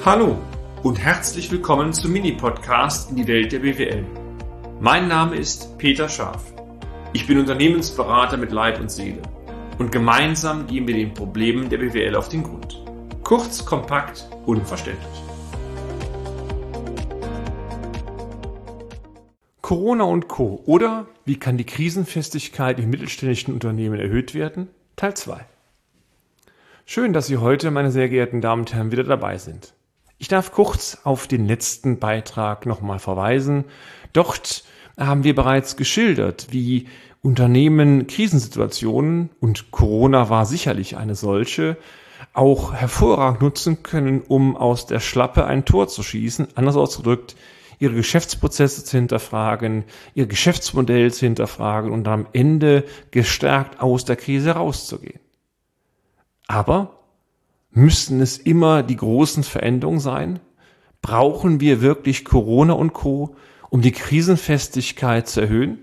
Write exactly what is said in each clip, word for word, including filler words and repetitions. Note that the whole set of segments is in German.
Hallo und herzlich willkommen zum Mini-Podcast in die Welt der B W L. Mein Name ist Peter Scharf. Ich bin Unternehmensberater mit Leib und Seele und gemeinsam gehen wir den Problemen der B W L auf den Grund. Kurz, kompakt, unverständlich. Corona und Co. oder wie kann die Krisenfestigkeit in mittelständischen Unternehmen erhöht werden? Teil zwei. Schön, dass Sie heute, meine sehr geehrten Damen und Herren, wieder dabei sind. Ich darf kurz auf den letzten Beitrag nochmal verweisen. Dort haben wir bereits geschildert, wie Unternehmen Krisensituationen, und Corona war sicherlich eine solche, auch hervorragend nutzen können, um aus der Schlappe ein Tor zu schießen. Anders ausgedrückt, ihre Geschäftsprozesse zu hinterfragen, ihr Geschäftsmodell zu hinterfragen und am Ende gestärkt aus der Krise rauszugehen. Aber müssen es immer die großen Veränderungen sein? Brauchen wir wirklich Corona und Co., um die Krisenfestigkeit zu erhöhen?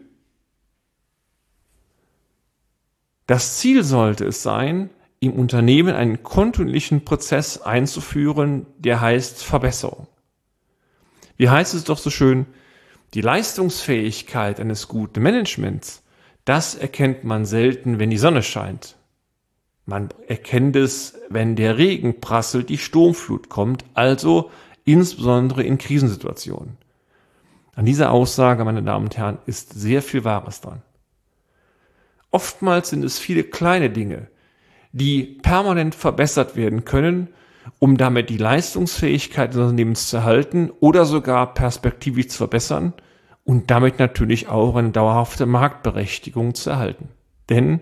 Das Ziel sollte es sein, im Unternehmen einen kontinuierlichen Prozess einzuführen, der heißt Verbesserung. Wie heißt es doch so schön? Die Leistungsfähigkeit eines guten Managements, das erkennt man selten, wenn die Sonne scheint. Man erkennt es, wenn der Regen prasselt, die Sturmflut kommt, also insbesondere in Krisensituationen. An dieser Aussage, meine Damen und Herren, ist sehr viel Wahres dran. Oftmals sind es viele kleine Dinge, die permanent verbessert werden können, um damit die Leistungsfähigkeit des Unternehmens zu erhalten oder sogar perspektivisch zu verbessern und damit natürlich auch eine dauerhafte Marktberechtigung zu erhalten. Denn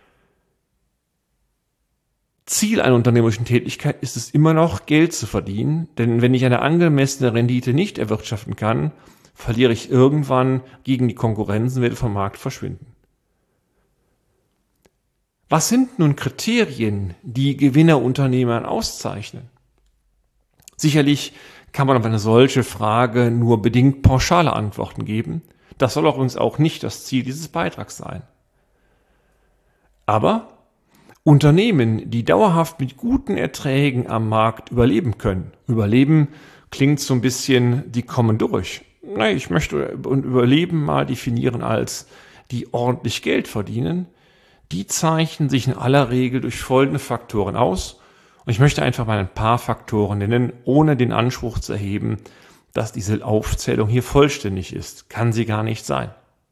Ziel einer unternehmerischen Tätigkeit ist es immer noch, Geld zu verdienen, denn wenn ich eine angemessene Rendite nicht erwirtschaften kann, verliere ich irgendwann gegen die Konkurrenz und werde vom Markt verschwinden. Was sind nun Kriterien, die Gewinnerunternehmer auszeichnen? Sicherlich kann man auf eine solche Frage nur bedingt pauschale Antworten geben. Das soll auch uns auch nicht das Ziel dieses Beitrags sein. Aber Unternehmen, die dauerhaft mit guten Erträgen am Markt überleben können. Überleben klingt so ein bisschen, die kommen durch. Nein, ich möchte Überleben mal definieren als die ordentlich Geld verdienen. Die zeichnen sich in aller Regel durch folgende Faktoren aus. Und ich möchte einfach mal ein paar Faktoren nennen, ohne den Anspruch zu erheben, dass diese Aufzählung hier vollständig ist. Kann sie gar nicht sein.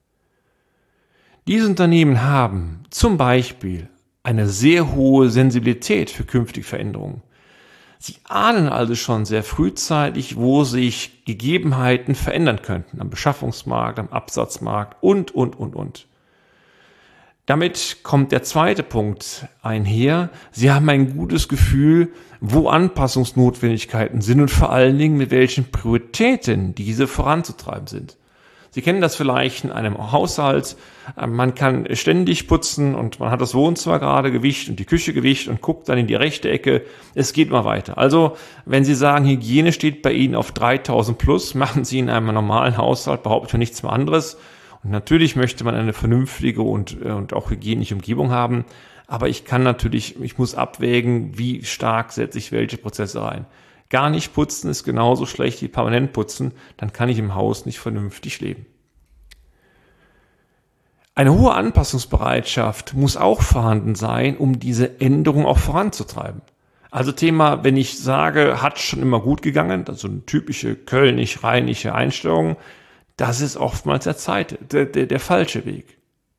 Diese Unternehmen haben zum Beispiel eine sehr hohe Sensibilität für künftige Veränderungen. Sie ahnen also schon sehr frühzeitig, wo sich Gegebenheiten verändern könnten, am Beschaffungsmarkt, am Absatzmarkt und, und, und, und. Damit kommt der zweite Punkt einher. Sie haben ein gutes Gefühl, wo Anpassungsnotwendigkeiten sind und vor allen Dingen mit welchen Prioritäten diese voranzutreiben sind. Sie kennen das vielleicht in einem Haushalt. Man kann ständig putzen und man hat das Wohnzimmer gerade gewischt und die Küche gewischt und guckt dann in die rechte Ecke. Es geht mal weiter. Also, wenn Sie sagen, Hygiene steht bei Ihnen auf dreitausend plus, machen Sie in einem normalen Haushalt behauptet nichts mehr anderes. Und natürlich möchte man eine vernünftige und, und auch hygienische Umgebung haben. Aber ich kann natürlich, ich muss abwägen, wie stark setze ich welche Prozesse rein. Gar nicht putzen ist genauso schlecht wie permanent putzen, dann kann ich im Haus nicht vernünftig leben. Eine hohe Anpassungsbereitschaft muss auch vorhanden sein, um diese Änderung auch voranzutreiben. Also Thema, wenn ich sage, hat schon immer gut gegangen, also eine typische kölnisch-rheinische Einstellung, das ist oftmals der Zeit, der, der, der falsche Weg.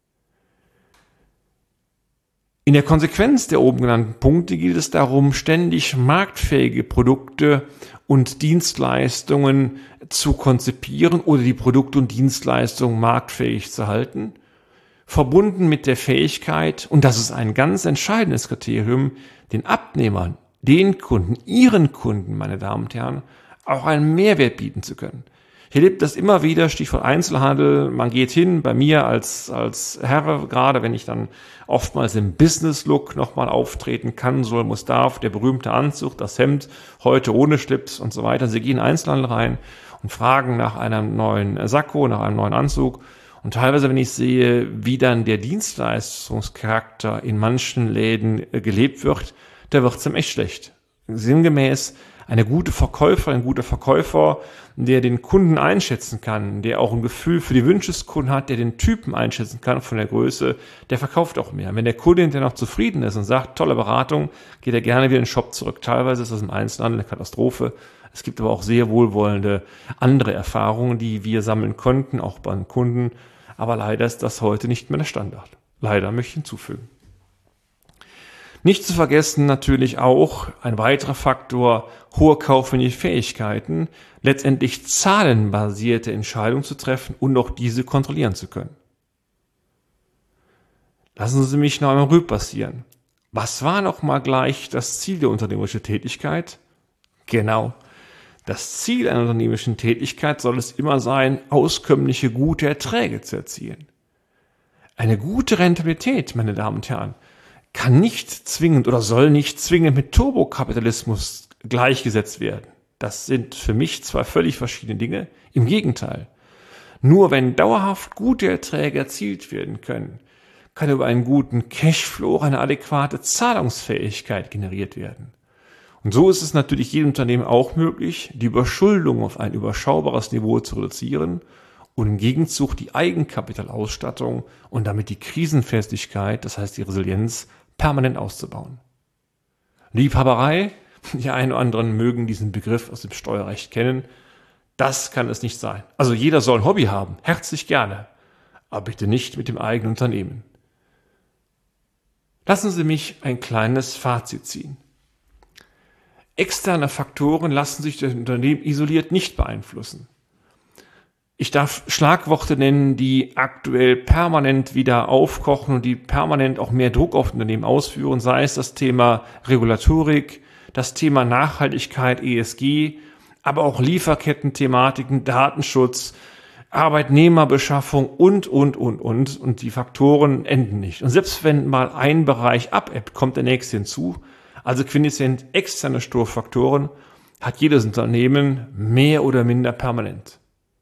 In der Konsequenz der oben genannten Punkte geht es darum, ständig marktfähige Produkte und Dienstleistungen zu konzipieren oder die Produkte und Dienstleistungen marktfähig zu halten, verbunden mit der Fähigkeit, und das ist ein ganz entscheidendes Kriterium, den Abnehmern, den Kunden, ihren Kunden, meine Damen und Herren, auch einen Mehrwert bieten zu können. Ich erlebe das immer wieder, Stichwort Einzelhandel. Man geht hin, bei mir als als Herr, gerade wenn ich dann oftmals im Business-Look nochmal auftreten kann, soll, muss, darf, der berühmte Anzug, das Hemd, heute ohne Schlips und so weiter. Sie gehen in Einzelhandel rein und fragen nach einem neuen Sakko, nach einem neuen Anzug. Und teilweise, wenn ich sehe, wie dann der Dienstleistungscharakter in manchen Läden gelebt wird, da wird es ihm echt schlecht. Sinngemäß, Eine gute Verkäuferin, ein guter Verkäufer, der den Kunden einschätzen kann, der auch ein Gefühl für die Wünsche des Kunden hat, der den Typen einschätzen kann von der Größe, der verkauft auch mehr. Wenn der Kunde hinterher noch zufrieden ist und sagt, tolle Beratung, geht er gerne wieder in den Shop zurück. Teilweise ist das im Einzelhandel eine Katastrophe. Es gibt aber auch sehr wohlwollende andere Erfahrungen, die wir sammeln konnten, auch beim Kunden. Aber leider ist das heute nicht mehr der Standard. Leider möchte ich hinzufügen. Nicht zu vergessen natürlich auch ein weiterer Faktor, hohe kaufmännische Fähigkeiten, letztendlich zahlenbasierte Entscheidungen zu treffen und auch diese kontrollieren zu können. Lassen Sie mich noch einmal Revue passieren. Was war noch mal gleich das Ziel der unternehmerischen Tätigkeit? Genau. Das Ziel einer unternehmerischen Tätigkeit soll es immer sein, auskömmliche, gute Erträge zu erzielen. Eine gute Rentabilität, meine Damen und Herren, kann nicht zwingend oder soll nicht zwingend mit Turbokapitalismus gleichgesetzt werden. Das sind für mich zwei völlig verschiedene Dinge. Im Gegenteil. Nur wenn dauerhaft gute Erträge erzielt werden können, kann über einen guten Cashflow eine adäquate Zahlungsfähigkeit generiert werden. Und so ist es natürlich jedem Unternehmen auch möglich, die Überschuldung auf ein überschaubares Niveau zu reduzieren und im Gegenzug die Eigenkapitalausstattung und damit die Krisenfestigkeit, das heißt die Resilienz, permanent auszubauen. Liebhaberei, die einen oder anderen mögen diesen Begriff aus dem Steuerrecht kennen, das kann es nicht sein. Also jeder soll ein Hobby haben, herzlich gerne, aber bitte nicht mit dem eigenen Unternehmen. Lassen Sie mich ein kleines Fazit ziehen. Externe Faktoren lassen sich durch das Unternehmen isoliert nicht beeinflussen. Ich darf Schlagworte nennen, die aktuell permanent wieder aufkochen und die permanent auch mehr Druck auf Unternehmen ausführen, sei es das Thema Regulatorik, das Thema Nachhaltigkeit, E S G, aber auch Lieferketten-Thematiken, Datenschutz, Arbeitnehmerbeschaffung und, und, und, und. Und die Faktoren enden nicht. Und selbst wenn mal ein Bereich abebbt, kommt der nächste hinzu. Also quintessent externe Störfaktoren hat jedes Unternehmen mehr oder minder permanent.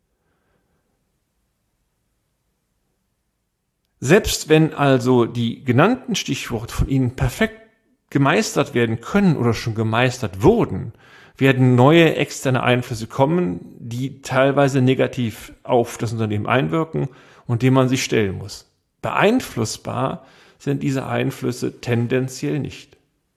Selbst wenn also die genannten Stichworte von Ihnen perfekt gemeistert werden können oder schon gemeistert wurden, werden neue externe Einflüsse kommen, die teilweise negativ auf das Unternehmen einwirken und dem man sich stellen muss. Beeinflussbar sind diese Einflüsse tendenziell nicht.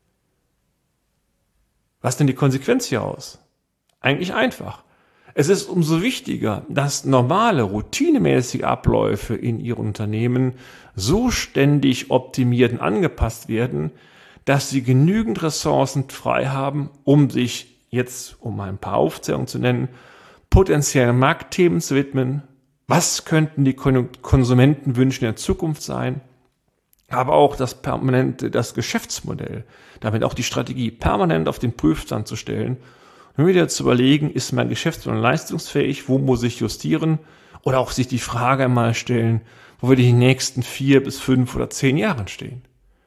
Was denn die Konsequenz hieraus? Eigentlich einfach. Es ist umso wichtiger, dass normale, routinemäßige Abläufe in Ihrem Unternehmen so ständig optimiert und angepasst werden, dass Sie genügend Ressourcen frei haben, um sich jetzt, um ein paar Aufzählungen zu nennen, potenziellen Marktthemen zu widmen. Was könnten die Konsumentenwünsche in der Zukunft sein? Aber auch das permanente, das Geschäftsmodell, damit auch die Strategie permanent auf den Prüfstand zu stellen, um wieder zu überlegen, ist mein Geschäftsmodell leistungsfähig, wo muss ich justieren? Oder auch sich die Frage einmal stellen, wo wir die nächsten vier bis fünf oder zehn Jahren stehen.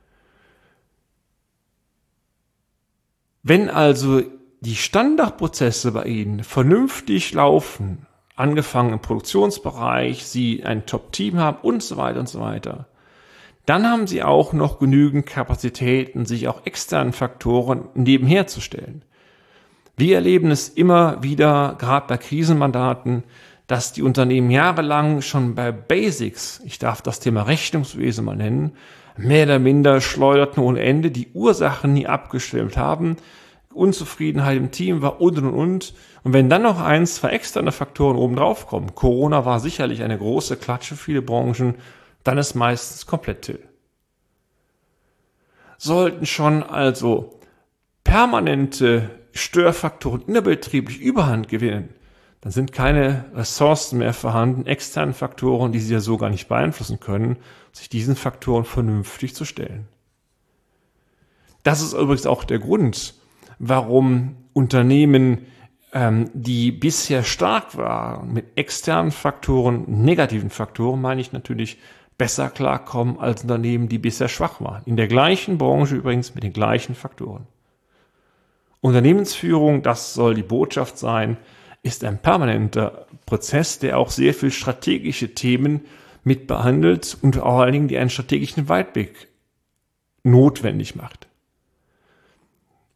Wenn also die Standardprozesse bei Ihnen vernünftig laufen, angefangen im Produktionsbereich, Sie ein Top-Team haben und so weiter und so weiter, dann haben Sie auch noch genügend Kapazitäten, sich auch externen Faktoren nebenher zu stellen. Wir erleben es immer wieder, gerade bei Krisenmandaten, dass die Unternehmen jahrelang schon bei Basics, ich darf das Thema Rechnungswesen mal nennen, mehr oder minder schleuderten ohne Ende, die Ursachen nie abgestellt haben, Unzufriedenheit im Team war und und und. Und wenn dann noch ein, zwei externe Faktoren oben drauf kommen, Corona war sicherlich eine große Klatsche für viele Branchen, dann ist meistens komplett till. Sollten schon also permanente Störfaktoren innerbetrieblich Überhand gewinnen, dann sind keine Ressourcen mehr vorhanden, externen Faktoren, die Sie ja so gar nicht beeinflussen können, sich diesen Faktoren vernünftig zu stellen. Das ist übrigens auch der Grund, warum Unternehmen, ähm, die bisher stark waren, mit externen Faktoren, negativen Faktoren, meine ich natürlich, besser klarkommen als Unternehmen, die bisher schwach waren. In der gleichen Branche übrigens mit den gleichen Faktoren. Unternehmensführung, das soll die Botschaft sein, ist ein permanenter Prozess, der auch sehr viel strategische Themen mit behandelt und vor allen Dingen, die einen strategischen Weitblick notwendig macht.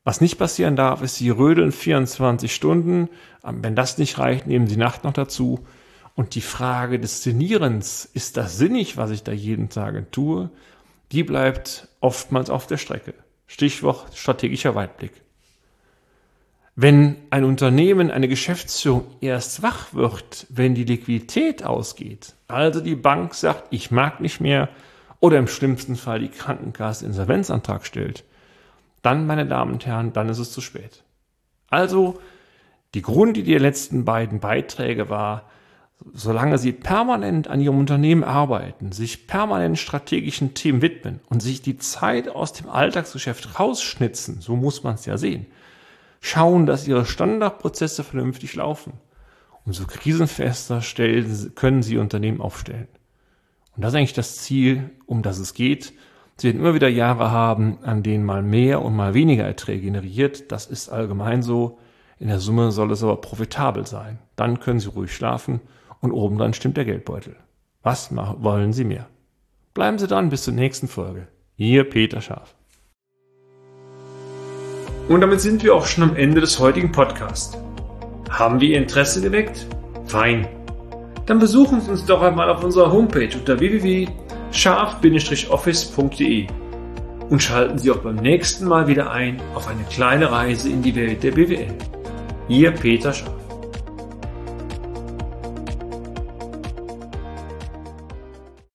Was nicht passieren darf, ist, Sie rödeln vierundzwanzig Stunden. Wenn das nicht reicht, nehmen Sie Nacht noch dazu. Und die Frage des Sinnierens, ist das sinnig, was ich da jeden Tag tue, die bleibt oftmals auf der Strecke. Stichwort strategischer Weitblick. Wenn ein Unternehmen, eine Geschäftsführung erst wach wird, wenn die Liquidität ausgeht, also die Bank sagt, ich mag nicht mehr, oder im schlimmsten Fall die Krankenkasse Insolvenzantrag stellt, dann, meine Damen und Herren, dann ist es zu spät. Also, die Grundidee der letzten beiden Beiträge war, solange Sie permanent an Ihrem Unternehmen arbeiten, sich permanent strategischen Themen widmen und sich die Zeit aus dem Alltagsgeschäft rausschnitzen, so muss man es ja sehen, schauen, dass Ihre Standardprozesse vernünftig laufen. Umso krisenfester stellen, können Sie Ihr Unternehmen aufstellen. Und das ist eigentlich das Ziel, um das es geht. Sie werden immer wieder Jahre haben, an denen mal mehr und mal weniger Erträge generiert. Das ist allgemein so. In der Summe soll es aber profitabel sein. Dann können Sie ruhig schlafen und obendran stimmt der Geldbeutel. Was wollen Sie mehr? Bleiben Sie dran bis zur nächsten Folge. Ihr Peter Scharf. Und damit sind wir auch schon am Ende des heutigen Podcasts. Haben wir Ihr Interesse geweckt? Fein. Dann besuchen Sie uns doch einmal auf unserer Homepage unter w w w punkt scharf Bindestrich office punkt d e und schalten Sie auch beim nächsten Mal wieder ein auf eine kleine Reise in die Welt der B W L. Ihr Peter Scharf.